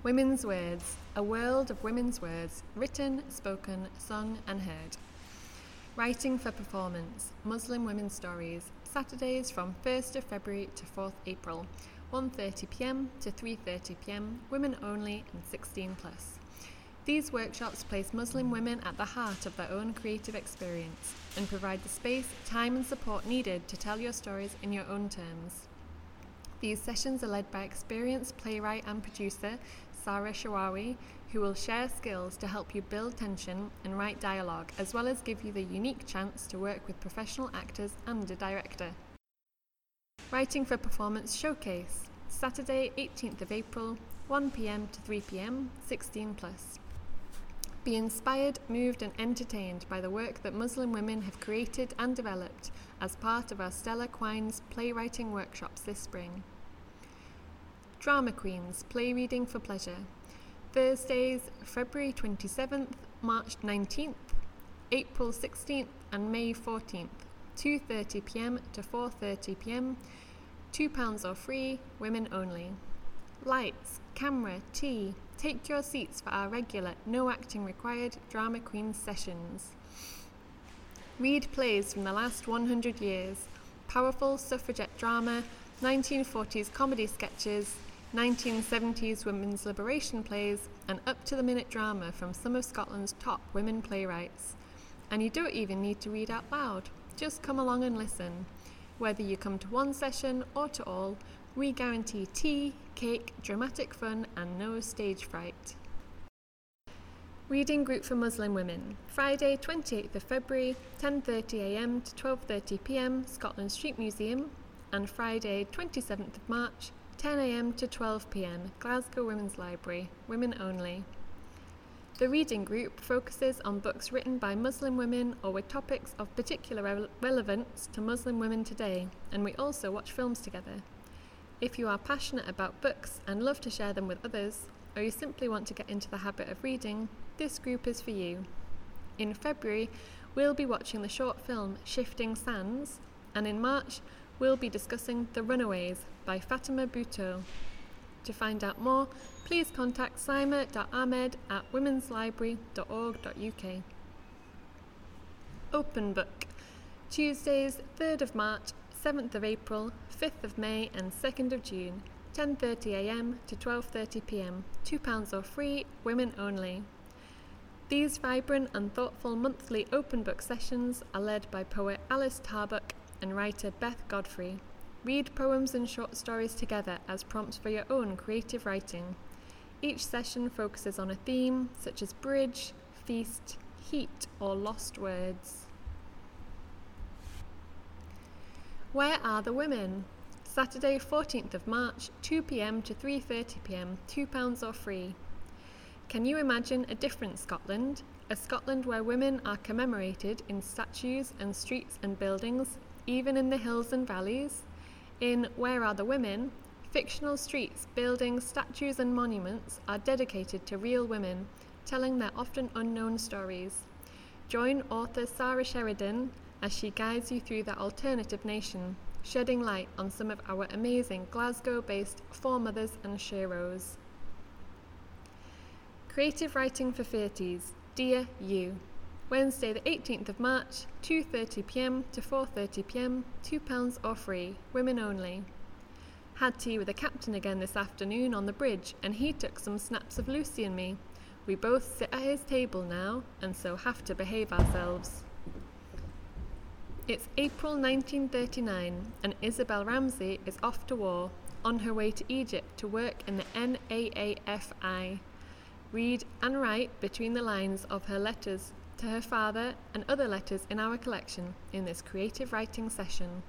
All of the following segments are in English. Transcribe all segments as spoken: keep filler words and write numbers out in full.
Women's Words, a world of women's words, written, spoken, sung and heard. Writing for Performance, Muslim Women's Stories, Saturdays from first of February to fourth of April, one thirty p m to three thirty p m, women only and sixteen plus. These workshops place Muslim women at the heart of their own creative experience and provide the space, time and support needed to tell your stories in your own terms. These sessions are led by experienced playwright and producer Sarah Shawawi, who will share skills to help you build tension and write dialogue, as well as give you the unique chance to work with professional actors and a director. Writing for Performance Showcase, Saturday eighteenth of April, one p m to three p m, sixteen plus. Be inspired, moved and entertained by the work that Muslim women have created and developed as part of our Stella Quine's playwriting workshops this spring. Drama Queens, Play Reading for Pleasure, Thursdays, February twenty-seventh, March nineteenth, April sixteenth and May fourteenth, two thirty p m to four thirty p m, two pounds or free, women only. Lights, camera, tea. Take your seats for our regular, no acting required Drama Queen sessions. Read plays from the last one hundred years, powerful suffragette drama, nineteen forties comedy sketches, nineteen seventies women's liberation plays, and up-to-the-minute drama from some of Scotland's top women playwrights. And you don't even need to read out loud, just come along and listen. Whether you come to one session or to all, we guarantee tea, cake, dramatic fun and no stage fright. Reading Group for Muslim Women, Friday twenty-eighth of February, ten thirty a m to twelve thirty p m, Scotland Street Museum, and Friday twenty-seventh of March, ten a m to twelve p m, Glasgow Women's Library, women only. The reading group focuses on books written by Muslim women or with topics of particular re- relevance to Muslim women today, and we also watch films together. If you are passionate about books and love to share them with others, or you simply want to get into the habit of reading, this group is for you. In February, we'll be watching the short film Shifting Sands, and in March, we'll be discussing The Runaways by Fatima Bhutto. To find out more, please contact saima dot ahmed at womens library dot org dot u k. Open Book, Tuesdays third of March, seventh of April, fifth of May and second of June, ten thirty a m to twelve thirty p m, two pounds or free, women only. These vibrant and thoughtful monthly open book sessions are led by poet Alice Tarbuck and writer Beth Godfrey. Read poems and short stories together as prompts for your own creative writing. Each session focuses on a theme such as bridge, feast, heat or lost words. Where Are the Women? Saturday fourteenth of March, two p m to three thirty p m, two pounds or free. Can you imagine a different Scotland? A Scotland where women are commemorated in statues and streets and buildings, even in the hills and valleys? In Where Are the Women? Fictional streets, buildings, statues and monuments are dedicated to real women, telling their often unknown stories. Join author Sarah Sheridan as she guides you through the alternative nation, shedding light on some of our amazing Glasgow-based foremothers and sheroes. Creative Writing for thirties, Dear You. Wednesday the eighteenth of March, two thirty p m to four thirty p m, two pounds or free, women only. Had tea with the captain again this afternoon on the bridge, and he took some snaps of Lucy and me. We both sit at his table now, and so have to behave ourselves. It's April nineteen thirty-nine, and Isabel Ramsey is off to war, on her way to Egypt to work in the N A A F I. Read and write between the lines of her letters to her father and other letters in our collection in this creative writing session.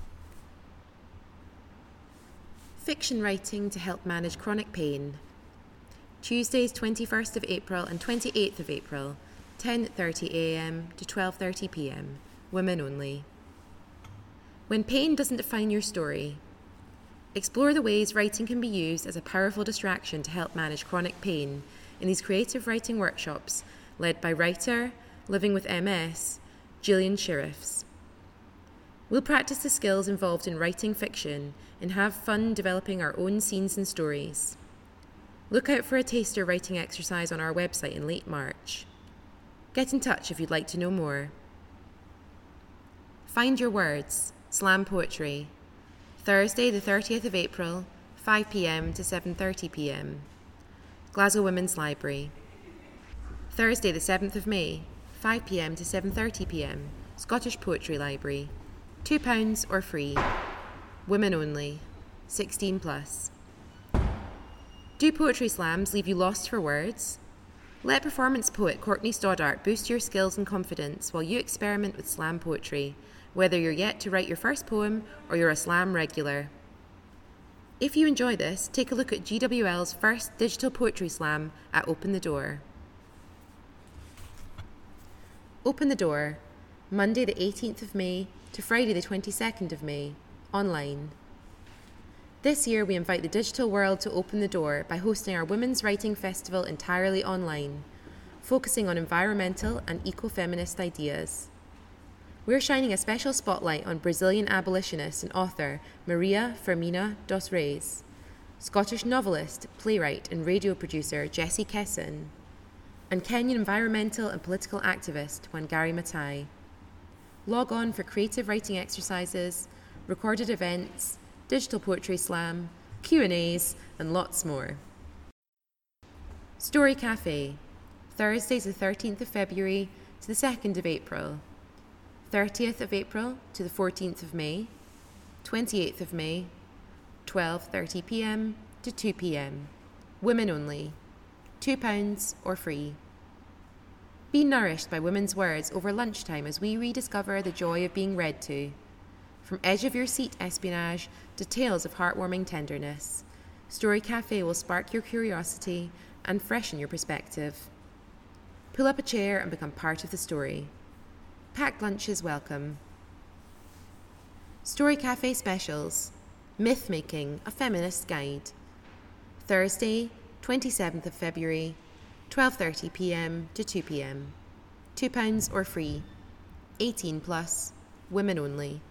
Fiction writing to help manage chronic pain. Tuesdays twenty-first of April and twenty-eighth of April, ten thirty a m to twelve thirty p m, women only. When pain doesn't define your story. Explore the ways writing can be used as a powerful distraction to help manage chronic pain in these creative writing workshops led by writer, living with M S, Gillian Sheriffs. We'll practice the skills involved in writing fiction and have fun developing our own scenes and stories. Look out for a taster writing exercise on our website in late March. Get in touch if you'd like to know more. Find Your Words, Slam Poetry, Thursday the thirtieth of April, five p.m. to seven thirty p.m. Glasgow Women's Library. Thursday the seventh of May, five p.m. to seven thirty p.m. Scottish Poetry Library. two pounds or free. Women only. sixteen plus. Do poetry slams leave you lost for words? Let performance poet Courtney Stoddart boost your skills and confidence while you experiment with slam poetry, whether you're yet to write your first poem or you're a slam regular. If you enjoy this, take a look at G W L's first digital poetry slam at Open the Door. Open the Door, Monday the eighteenth of May to Friday the twenty-second of May, online. This year we invite the digital world to open the door by hosting our Women's Writing Festival entirely online, focusing on environmental and eco-feminist ideas. We're shining a special spotlight on Brazilian abolitionist and author Maria Firmina dos Reis, Scottish novelist, playwright and radio producer Jessie Kesson, and Kenyan environmental and political activist Wangari Maathai. Log on for creative writing exercises, recorded events, digital poetry slam, Q and A's, and lots more. Story Cafe, Thursdays the thirteenth of February to the second of April, thirtieth of April to the fourteenth of May, twenty-eighth of May, twelve thirty p.m. to two p.m. Women only, two pounds or free. Be nourished by women's words over lunchtime as we rediscover the joy of being read to. From edge-of-your-seat espionage to tales of heartwarming tenderness, Story Cafe will spark your curiosity and freshen your perspective. Pull up a chair and become part of the story. Packed lunches welcome. Story Cafe Specials. Myth-making, a feminist guide. Thursday, twenty-seventh of February, twelve thirty p.m. to two p.m. two pounds or free. eighteen plus. Women only.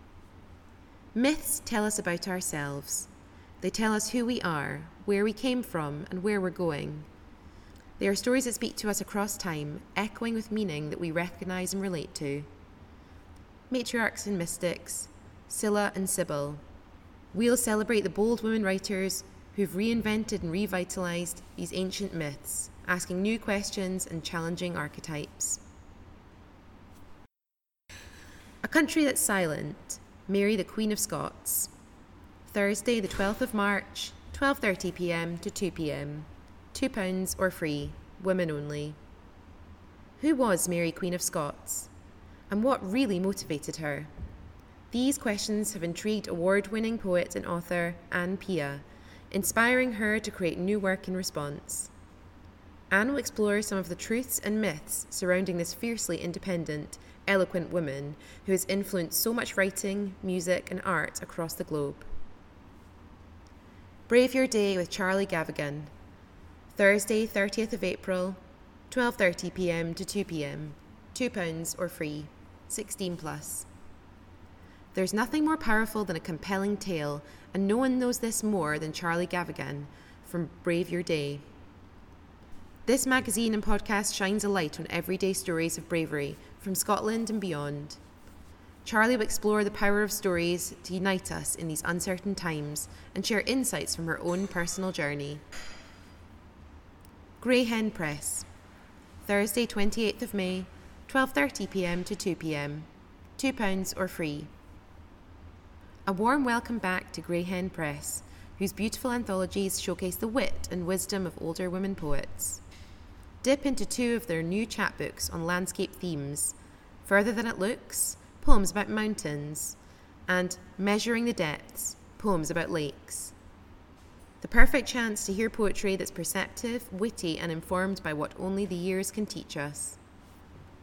Myths tell us about ourselves. They tell us who we are, where we came from, and where we're going. They are stories that speak to us across time, echoing with meaning that we recognise and relate to. Matriarchs and mystics, Scylla and Sibyl. We'll celebrate the bold women writers who've reinvented and revitalised these ancient myths, asking new questions and challenging archetypes. A Country That's Silent. Mary the Queen of Scots. Thursday the twelfth of March, twelve thirty p.m. to two p.m. two pounds or free. Women only. Who was Mary Queen of Scots? And what really motivated her? These questions have intrigued award-winning poet and author Anne Pia, inspiring her to create new work in response. Anne will explore some of the truths and myths surrounding this fiercely independent, eloquent woman who has influenced so much writing, music, and art across the globe. Brave Your Day with Charlie Gavigan. Thursday, thirtieth of April, twelve thirty p.m. to two p.m. two pounds or free. sixteen plus. There's nothing more powerful than a compelling tale, and no one knows this more than Charlie Gavigan from Brave Your Day. This magazine and podcast shines a light on everyday stories of bravery from Scotland and beyond. Charlie will explore the power of stories to unite us in these uncertain times and share insights from her own personal journey. Grey Hen Press. Thursday, twenty-eighth of May, twelve thirty p.m. to two p.m. two pounds or free. A warm welcome back to Grey Hen Press, whose beautiful anthologies showcase the wit and wisdom of older women poets. Dip into two of their new chapbooks on landscape themes, Further Than It Looks, poems about mountains, and Measuring the Depths, poems about lakes. The perfect chance to hear poetry that's perceptive, witty, and informed by what only the years can teach us.